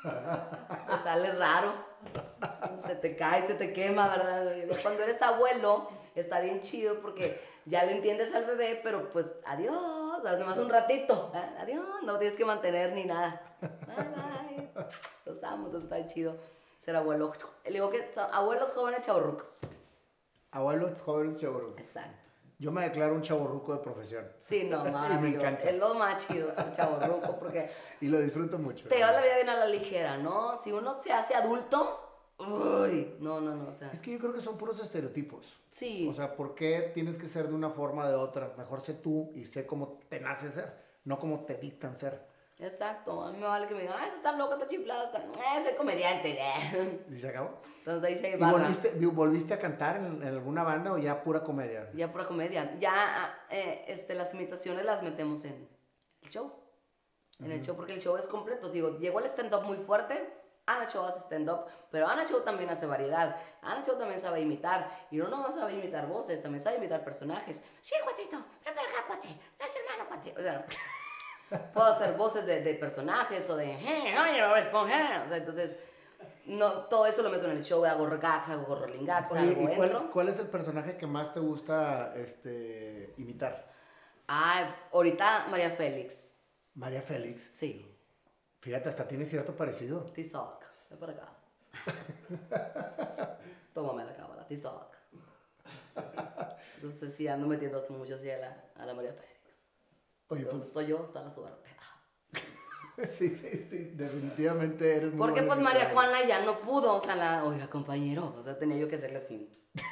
Te sale raro, se te cae, se te quema, ¿verdad? Cuando eres abuelo está bien chido porque ya le entiendes al bebé, pero pues adiós, o sea, nomás un ratito, ¿eh? Adiós, no lo tienes que mantener ni nada. Bye, bye. Los amo, entonces está chido ser abuelo. Le digo que son abuelos jóvenes chavorrucos. Abuelos jóvenes chavorrucos. Exacto. Yo me declaro un chavorruco de profesión. Sí, no, maravilloso. Y me encanta. Es lo más chido ser chavorruco porque Y lo disfruto mucho. te llevas la vida bien a la ligera, ¿no? Si uno se hace adulto, uy, no, no, no, o sea. Es que yo creo que son puros estereotipos. Sí. O sea, ¿por qué tienes que ser de una forma o de otra? Mejor sé tú y sé cómo te nace ser, no cómo te dictan ser. Exacto, a mí me vale que me digan, ay, está loca, está chiflada, está... Eh, soy comediante. ¿Y se acabó? Entonces ahí se ¿Y barra. volviste, volviste a cantar en, en alguna banda o ya pura comedia? Ya pura comedia. Ya eh, este, las imitaciones las metemos en el show. En uh-huh. el show, porque el show es completo. Digo, llegó el stand-up muy fuerte, Ana Show hace stand-up, pero Ana Show también hace variedad. Ana Show también sabe imitar. Y no nomás sabe imitar voces, también sabe imitar personajes. Sí, cuatito, ven para acá, cuate, es hermano, cuate. O sea, puedo hacer voces de, de personajes o de, hey, oye, Bob Esponja. O sea, entonces, no, todo eso lo meto en el show. Hago gags, hago rolling gags, Oye, algo ¿y cuál, entro. cuál es el personaje que más te gusta este, imitar? Ah, ahorita María Félix. María Félix. Sí. Fíjate, hasta tiene cierto parecido. Tizoc, ven para acá. Tómame la cámara, Tizoc. Entonces sí, ando metiendo mucho así a la, a la María Félix. Oye, Donde pues, estoy yo, está la suerte. sí, sí, sí, definitivamente eres muy Porque buena pues María imitadora. Juana ya no pudo, o sea, la, oiga compañero, o sea, tenía yo que hacerle así.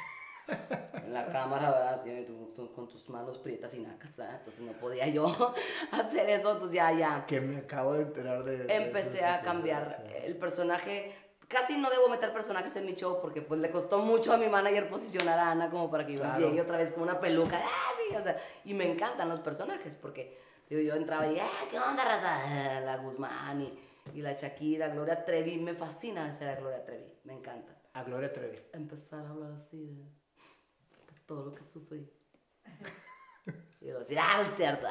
En la cámara, ¿verdad? Así, tú, tú, con tus manos prietas y nacas, ¿verdad? Entonces no podía yo hacer eso, entonces ya, ya. Que me acabo de enterar de... de Empecé esas a cambiar situaciones, sí. el personaje. Casi no debo meter personajes en mi show porque pues le costó mucho a mi manager posicionar a Ana como para que yo Claro. llegue otra vez con una peluca. Ah, sí, o sea, y me encantan los personajes porque digo, yo entraba y, ah, ¿qué onda, raza? La Guzmán y, y la Shakira, Gloria Trevi. Me fascina hacer a Gloria Trevi, me encanta. A Gloria Trevi. Empezar a hablar así de, de todo lo que sufrí. Y yo decía, ah, es cierto.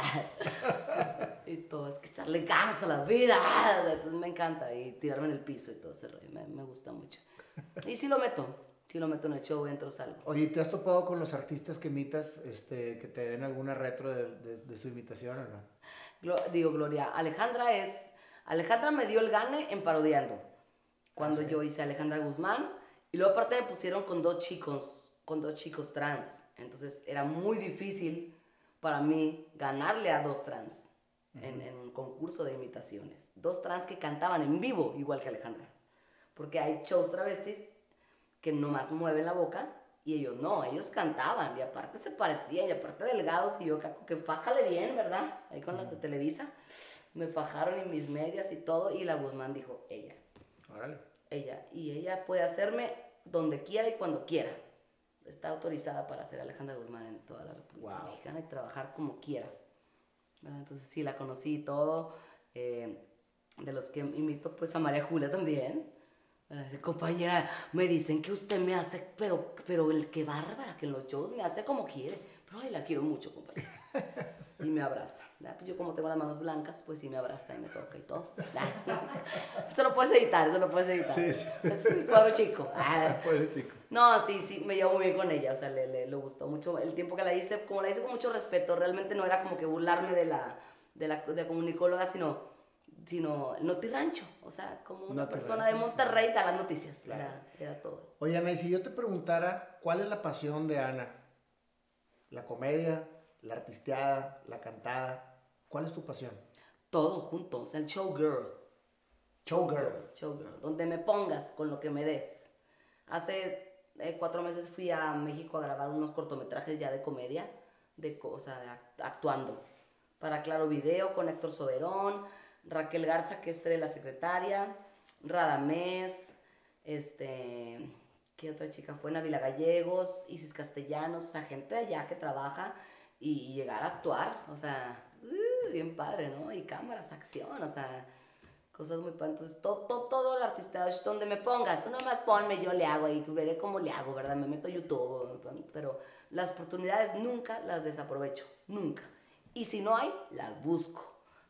Y todo, es que echarle ganas a la vida. Entonces me encanta. Y tirarme en el piso y todo ese rollo. Me, me gusta mucho. Y sí lo meto. Sí lo meto en el show, entro, salgo. Oye, ¿te has topado con los artistas que imitas, este, que te den alguna retro de, de, de su imitación o no? Glo- digo, Gloria, Alejandra es... Alejandra me dio el gane en parodiando. Cuando ¿Ah, sí? yo hice a Alejandra Guzmán. Y luego aparte me pusieron con dos chicos, con dos chicos trans. Entonces era muy difícil para mí ganarle a dos trans uh-huh. en, en un concurso de imitaciones. Dos trans que cantaban en vivo, igual que Alejandra. Porque hay shows travestis que nomás mueven la boca y ellos no, ellos cantaban y aparte se parecían y aparte delgados y yo caco que fájale bien, ¿verdad? Ahí con uh-huh. las de Televisa me fajaron en mis medias y todo y la Guzmán dijo, ella. Órale. Ella. Y ella puede hacerme donde quiera y cuando quiera. Está autorizada para hacer Alejandra Guzmán en toda la República Wow. Mexicana y trabajar como quiera. ¿Verdad? Entonces sí, la conocí y todo. Eh, de los que imito, pues a María Julia también. ¿Verdad? Dice, compañera, me dicen que usted me hace, pero, pero el que bárbara, que en los shows me hace como quiere. Pero ay, la quiero mucho, compañera. Y me abraza. ¿Verdad? Pues yo como tengo las manos blancas, pues sí me abraza y me toca y todo. Eso lo puedes editar, eso lo puedes editar. Sí, sí. Es un cuadro chico. Ah. Pobre chico. No, sí, sí, me llevo muy bien con ella, o sea, le, le, le gustó mucho el tiempo que la hice, como la hice con mucho respeto, realmente no era como que burlarme de la, de la de comunicóloga, sino, sino notirrancho, o sea, como una Notirrancho, persona de Monterrey sí. da las noticias, Claro. era, era todo. Oye, Ana, y si yo te preguntara, ¿cuál es la pasión de Ana? ¿La comedia, la artisteada, la cantada? ¿Cuál es tu pasión? Todo junto, o sea, el showgirl. Showgirl. Showgirl, donde me pongas con lo que me des. Hace eh, cuatro meses fui a México a grabar unos cortometrajes ya de comedia, de, o sea, de act actuando. Para Claro Video con Héctor Soberón, Raquel Garza, que es de la secretaria, Radamés, este, ¿qué otra chica fue? Navila Gallegos, Isis Castellanos, o sea, gente de allá que trabaja y, y llegar a actuar, o sea, uh, bien padre, ¿no? Y cámaras, acción, o sea, cosas muy padres. Entonces, todo, todo, todo el artista, donde me pongas, tú nomás ponme, yo le hago ahí, veré cómo le hago, ¿verdad? Me meto a YouTube, pero las oportunidades nunca las desaprovecho, nunca. Y si no hay, las busco. O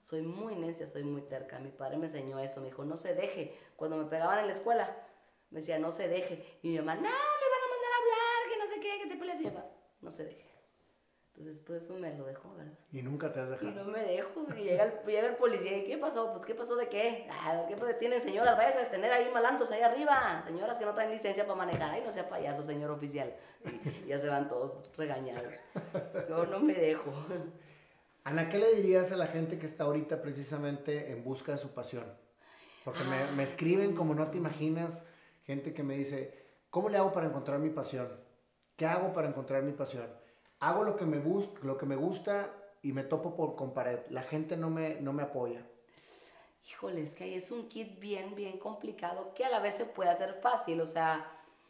Soy muy necia, soy muy terca. Mi padre me enseñó eso, me dijo, no se deje. Cuando me pegaban en la escuela, me decía, no se deje. Y mi mamá, no, me van a mandar a hablar, que no sé qué, que te pelees. Y mi papá, no se deje. Entonces, pues eso me lo dejó, ¿verdad? Y nunca te has dejado. Y no me dejo. Y llega el, llega el policía, ¿y qué pasó? Pues, ¿qué pasó de qué? Ah, ¿qué pues, tienen, señoras? Váyase a tener ahí malandros ahí arriba. Señoras que no traen licencia para manejar. Ay, no sea payaso, señor oficial. Y ya se van todos regañados. Yo no me dejo. Ana, ¿qué le dirías a la gente que está ahorita precisamente en busca de su pasión? Porque me, me escriben como no te imaginas, gente que me dice, ¿cómo le hago para encontrar mi pasión? ¿Qué hago para encontrar mi pasión? Hago lo que me, bus lo que me gusta y me topo por, con pared. La gente no me, no me apoya. Híjole, es que ahí es un kit bien, bien complicado que a la vez se puede hacer fácil. O sea,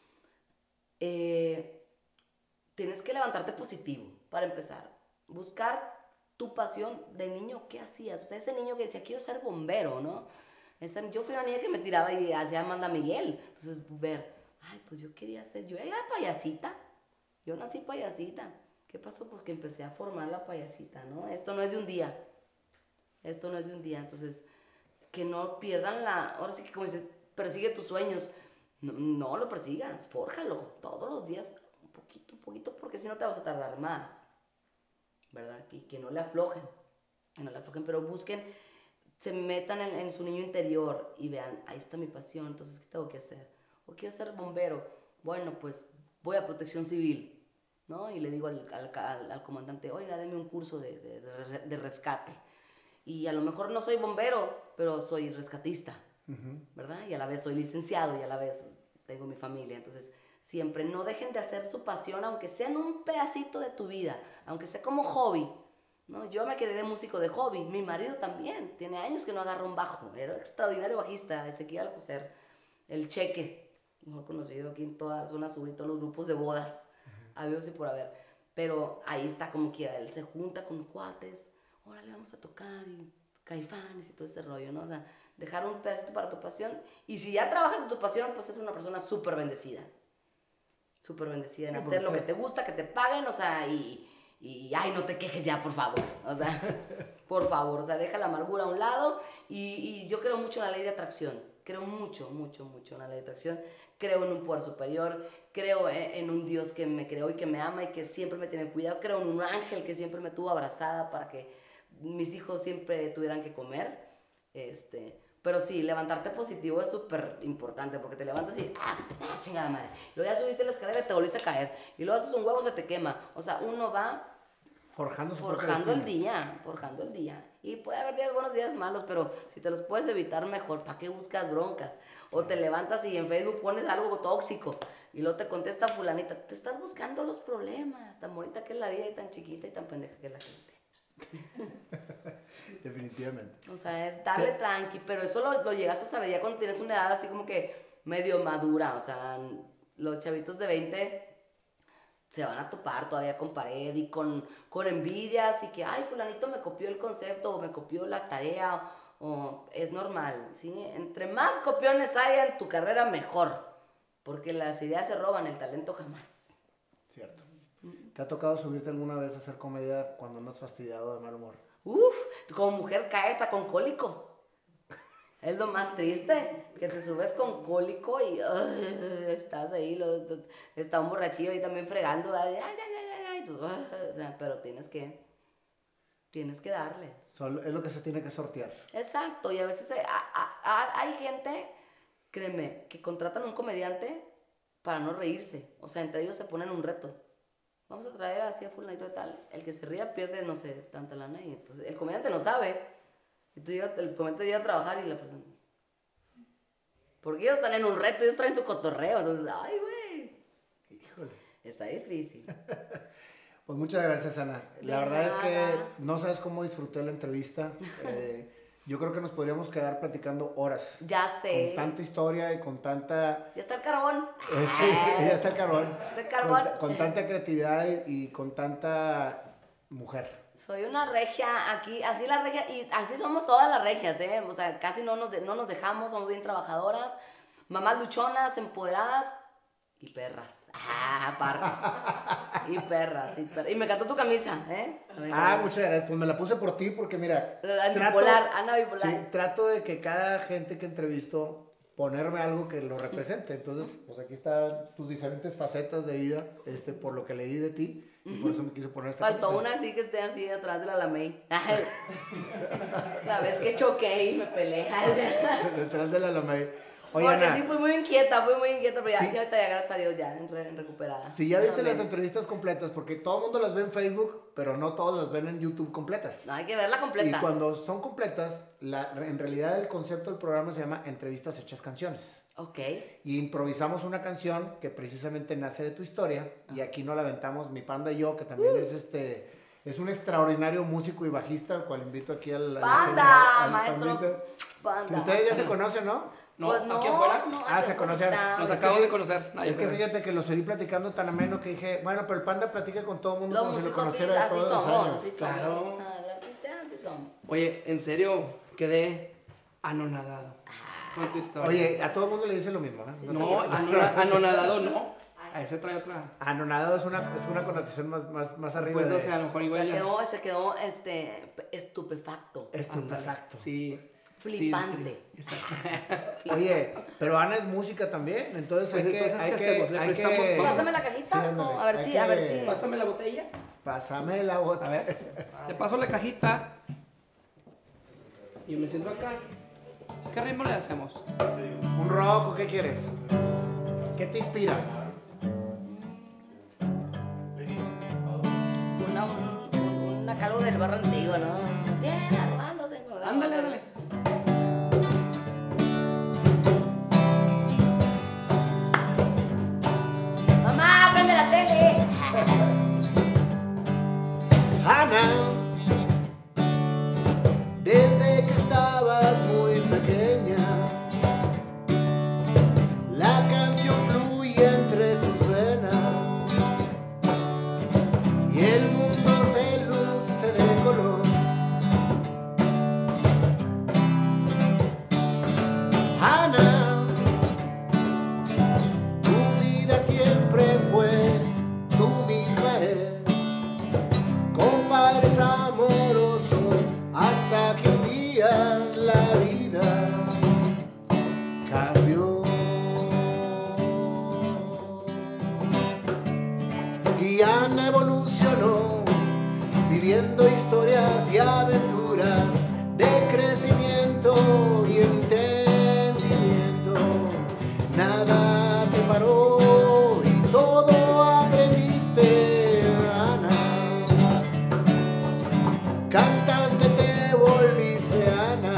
eh, tienes que levantarte positivo para empezar. Buscar tu pasión de niño, ¿qué hacías? O sea, ese niño que decía, quiero ser bombero, ¿no? Esa, yo fui una niña que me tiraba y hacía Amanda Miguel. Entonces, ver, ay, pues yo quería ser, yo era payasita. Yo nací payasita. ¿Qué pasó? Pues que empecé a formar la payasita, ¿no? Esto no es de un día. Esto no es de un día. Entonces, que no pierdan la... Ahora sí que como dice, persigue tus sueños. No, no lo persigas, fórjalo. Todos los días, un poquito, un poquito, porque si no te vas a tardar más. ¿Verdad? Y que no le aflojen. Que no le aflojen, pero busquen, se metan en, en su niño interior y vean, ahí está mi pasión, entonces, ¿qué tengo que hacer? O quiero ser bombero. Bueno, pues voy a Protección Civil. ¿No? Y le digo al, al, al, al comandante, oiga, deme un curso de, de, de, de rescate. Y a lo mejor no soy bombero, pero soy rescatista, uh-huh. ¿verdad? Y a la vez soy licenciado y a la vez tengo mi familia. Entonces, siempre no dejen de hacer su pasión, aunque sea en un pedacito de tu vida, aunque sea como hobby, ¿no? Yo me quedé de músico de hobby, mi marido también, tiene años que no agarra un bajo, era extraordinario bajista, Ezequiel Alcocer, el Cheque, mejor conocido aquí en toda la zona sur y todos los grupos de bodas. Habidos y por haber, pero ahí está como quiera, él se junta con cuates, órale, vamos a tocar, y Caifanes y todo ese rollo, ¿no? O sea, dejar un pedacito para tu pasión, y si ya trabajas en tu pasión, pues eres una persona súper bendecida, súper bendecida en sí, hacer lo estás... que te gusta, que te paguen, o sea, y, y, ay, no te quejes ya, por favor, o sea, por favor, o sea, deja la amargura a un lado, y, y yo creo mucho en la ley de atracción, creo mucho, mucho, mucho en la ley de atracción, creo en un poder superior, creo en un Dios que me creó y que me ama y que siempre me tiene cuidado, creo en un ángel que siempre me tuvo abrazada para que mis hijos siempre tuvieran que comer, este, pero sí, levantarte positivo es súper importante porque te levantas y, ah, ah, chingada madre, luego ya subiste la escalera y te volviste a caer, y luego haces un huevo, se te quema, o sea, uno va forjando, su forjando el día, forjando el día. Y puede haber días buenos, días malos, pero si te los puedes evitar mejor, ¿para qué buscas broncas? O te levantas y en Facebook pones algo tóxico y luego te contesta fulanita, te estás buscando los problemas, tan bonita que es la vida y tan chiquita y tan pendeja que es la gente. Definitivamente. O sea, es darle ¿Qué? tranqui, pero eso lo, lo llegas a saber ya cuando tienes una edad así como que medio madura, o sea, los chavitos de veinte se van a topar todavía con pared y con, con envidias y que, ay, fulanito me copió el concepto o me copió la tarea, o, o es normal, ¿sí? Entre más copiones haya en tu carrera, mejor, porque las ideas se roban, el talento jamás. Cierto. ¿Te ha tocado subirte alguna vez a hacer comedia cuando andas fastidiado de mal humor? Uf, como mujer cae hasta con cólico. Es lo más triste, que te subes con cólico y uh, estás ahí, lo, está un borrachillo ahí también fregando, ay, ay, ay, ay, tú, uh, o sea, pero tienes que, tienes que darle. Solo es lo que se tiene que sortear. Exacto, y a veces hay, hay gente, créeme, que contratan a un comediante para no reírse, o sea, entre ellos se ponen un reto. Vamos a traer así a fulanito de tal, el que se ría pierde, no sé, tanta lana, y entonces el comediante no sabe. Y tú llegas, el comediante llega a trabajar y la persona... Porque ellos están en un reto, ellos traen su cotorreo, entonces, ay, güey. Híjole. Está difícil. Pues muchas gracias, Ana. La De verdad nada. es que no sabes cómo disfruté la entrevista. Eh, yo creo que nos podríamos quedar platicando horas. Ya sé. Con tanta historia y con tanta... Ya está el carbón. Eh, sí, ya está el carbón. Está el carbón. Con, con tanta creatividad y, y con tanta mujer. Soy una regia aquí, así la regia, y así somos todas las regias, ¿eh? O sea, casi no nos, de, no nos dejamos, somos bien trabajadoras, mamás luchonas, empoderadas y perras. Ah, aparte. Y perra, sí, perra. Y me encantó tu camisa, ¿eh? Ah, muchas gracias. Pues me la puse por ti porque mira... Bipolar, Ana Bipolar. Sí, trato de que cada gente que entrevisto ponerme algo que lo represente. Entonces, pues aquí están tus diferentes facetas de vida, este, por lo que leí de ti. Y por eso me quise poner esta Faltó camisa. una así que esté así atrás de la Alamey. La vez que choqué y me peleé. Detrás de la Alamey. Oye, Porque Ana, sí fui muy inquieta, fui muy inquieta, pero ya, sí. ya ahorita ya, gracias a Dios, ya en, re- en recuperada. si ya viste Amén. las entrevistas completas, porque todo el mundo las ve en Facebook, pero no todos las ven en YouTube completas. No, hay que verla completa. Y cuando son completas, la, en realidad el concepto del programa se llama Entrevistas Hechas Canciones. Ok. Y improvisamos una canción que precisamente nace de tu historia, y aquí no la aventamos mi panda y yo, que también Uh. es este... Es un extraordinario músico y bajista, al cual invito aquí al... al ¡Panda! al Maestro Pandita. Panda. Ustedes ya se conocen, ¿no? No, Pues no, aquí afuera. no, Ah, aquí se conocieron. afuera. Nos Es que acabamos fí- de conocer. Ay, Es que gracias. fíjate que lo seguí platicando tan ameno que dije, bueno, pero el Panda platica con todo el mundo Los como si lo músicos sí, conociera de así todos los somos, años. así somos. Claro. O sea, el artista así somos. Oye, en serio, quedé anonadado con tu historia. Oye, a todo el mundo le dice lo mismo, ¿no? no, anona- anonadado no. A ese trae otra. Anonadado es una, es una connotación más, más, más arriba Pues no de sé, a lo mejor igual Se ya. quedó, se quedó este, estupefacto. estupefacto. Sí. Flipante. Sí, sí, exacto. Oye, pero Ana es música también, entonces Pues hay que... entonces, hay ¿qué que, hacemos? ¿Le hay prestamos? que- Vamos. Pásame la cajita. Sí, ándale. No, a ver Hay si, que- a ver si. Pásame la botella. Pásame la bota. A ver, te paso la cajita. Y yo me siento acá. ¿Qué ritmo le hacemos? ¿Un rock o qué quieres? ¿Qué te inspira? Una, un, un, una calvo del barrio antiguo, ¿no? Bien, arrojándose. Ándale, ándale. Mamá, prende la tele. Ana, desde que estabas muy pequeña, la canción fluye entre tus venas y el mundo se luce de color. Ana, tu vida siempre fue tú misma es, con padres amorosos, hasta que un día la vida cambió. Y Ana evolucionó, viviendo historias y aventuras de crecimiento y entendimiento. Nada te paró y todo aprendiste, Ana. Cantante te volviste, Ana.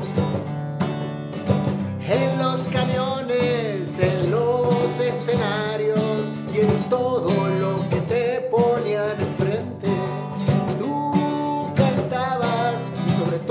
En los camiones, en los escenarios y en todo lo que te ponían enfrente, tú cantabas y sobre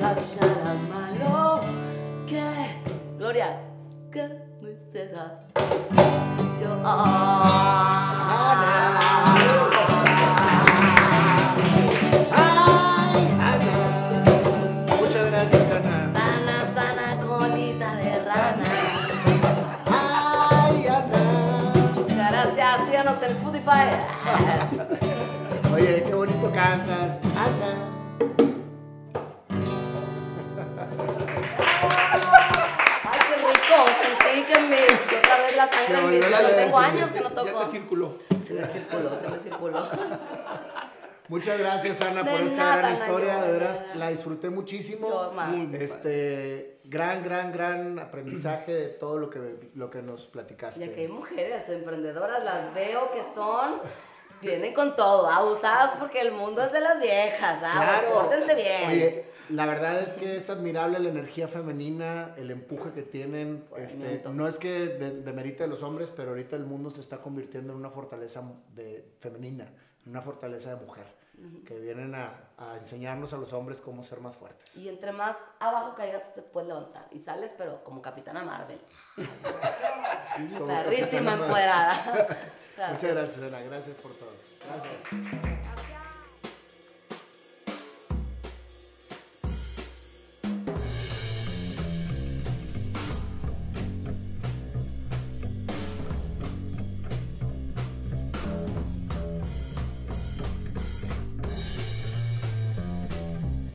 Tachara malo que Gloria que me será yo Ana. Ay, Ana. Muchas gracias, Ana. sana sana colita de rana. Ay, Ana. Muchas gracias, síganos en Spotify. Oye, qué bonito cantas, Ana. Ay, qué rico, sentí que me otra vez la sangre en mis volvió a manos. Tengo decir. años que no Ya toco. te circuló. Se me circuló, se me circuló. Muchas gracias, Ana, De por esta nada, gran Ana, historia. yo, De de veras, verdad. la disfruté muchísimo. Yo más. Muy bien. Este, gran, gran, gran aprendizaje de todo lo que, lo que nos platicaste. Ya que hay mujeres emprendedoras, las veo que son, vienen con todo, abusadas porque el mundo es de las viejas, ah, Claro. pórtense bien. Oye, la verdad es que es admirable la energía femenina, el empuje que tienen. Este, Movimiento. no es que de- demerite de los hombres, pero ahorita el mundo se está convirtiendo en una fortaleza de, femenina, una fortaleza de mujer, que vienen a, a enseñarnos a los hombres cómo ser más fuertes. Y entre más abajo caigas te puedes levantar y sales, pero como Capitana Marvel, Como perrísima Capitana Marvel. empoderada. Muchas gracias, Ana. Gracias por todo. Gracias.